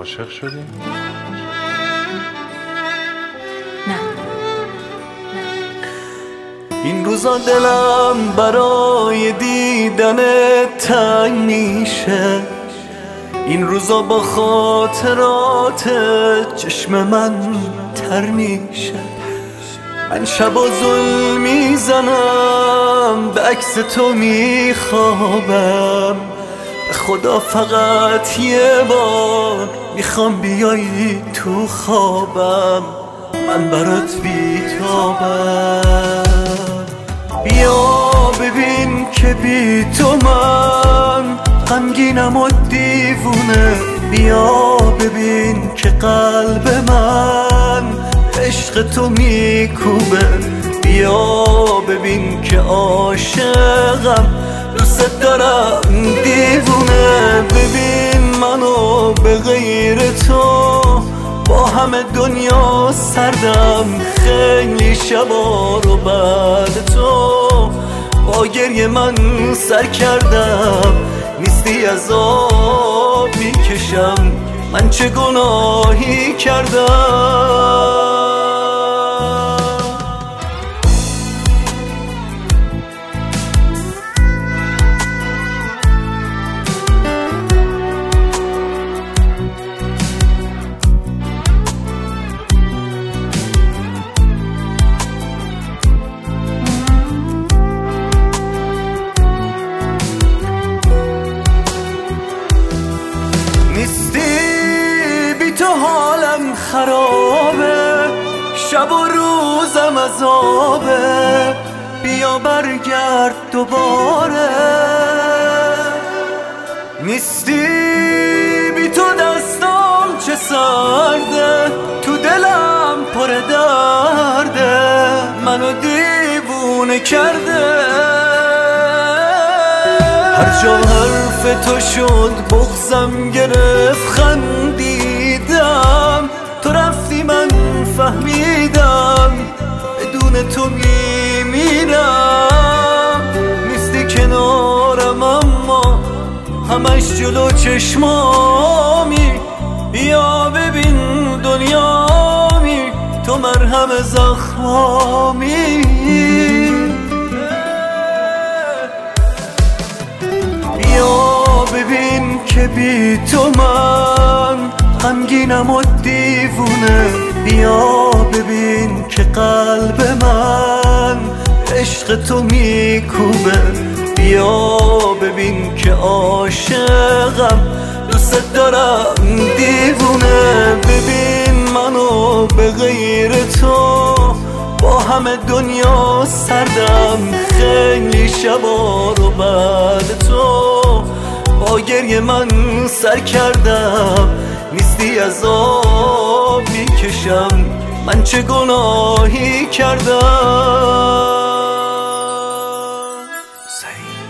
عاشق شدی؟ نه. این روزا دلم برای دیدن تنگ میشه، این روزا با خاطرات چشم من تر میشه. من شبا زل میزنم، به عکس تو میخوابم، به خدا فقط یه بار میخوام بیایی تو خوابم، من برات بیتابم. بیا ببین که بی تو من غمگینم و دیوونه، بیا ببین که قلب من عشق تو میکوبه، بیا ببین که عاشقم، دوست دارم دیوونه. ببین منو به غیر تو با همه دنیا سردم، خیلی شبا رو بعد تو با گریه من سر کردم، نیستی از آب میکشم، من چه گناهی کردم. نیستی بی تو حالم خرابه، شب و روزم عذابه، بیا برگرد دوباره. نیستی بی تو دستام چه سرده، تو دلم پر درده، منو دیوونه کرده. هر جا حرف تو شد بغضم گرفت، خندیدم، تو رفتی من فهمیدم بدون تو میمیرم. نیستی کنارم اما همش جلو چشمامی، بیا ببین دنیامی، تو مرهم زخمامی. بیا ببین که بی تو من غمگینم و دیوونه، بیا ببین که قلب من عشق تو میکوبه، بیا ببین که عاشقم، دوست دارم دیوونه. ببین منو به غیر تو با همه دنیا سردم، خیلی شبا رو بعد تو با گریه من سر کردم، نیستی از آب میکشم، من چه گناهی کردم.